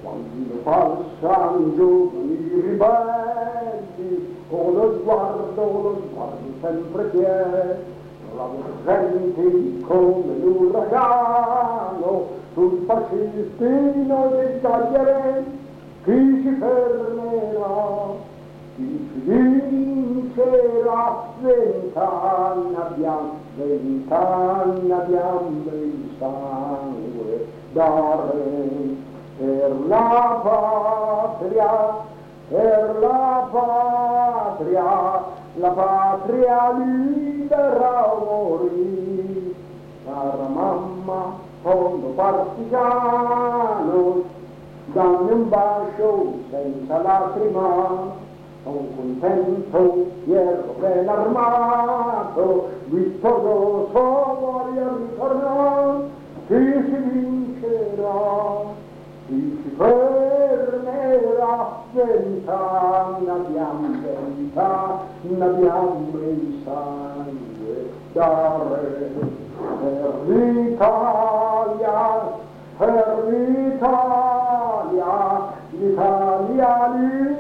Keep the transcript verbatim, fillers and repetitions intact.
Quando passano giovani ribelli, con lo sguardo, lo sguardo sempre fiero, ravventi come l'uragano, sul pacifistino dei taglierei, chi si fermerà, chi si vincerà, vent'anni abbiamo, vent'anni abbiamo il sangue dare. Per la patria, per la patria, la patria libera morì. Cara mamma, fondo partigiano, dammi un bacio senza lacrima. Sono contento, ero ben armato, vittorioso voglio ritornare, chi si vincerà? Chi si fermerà, vent'anni abbiamo, vent'anni abbiamo il sangue dare per l'Italia, per l'Italia, l'Italia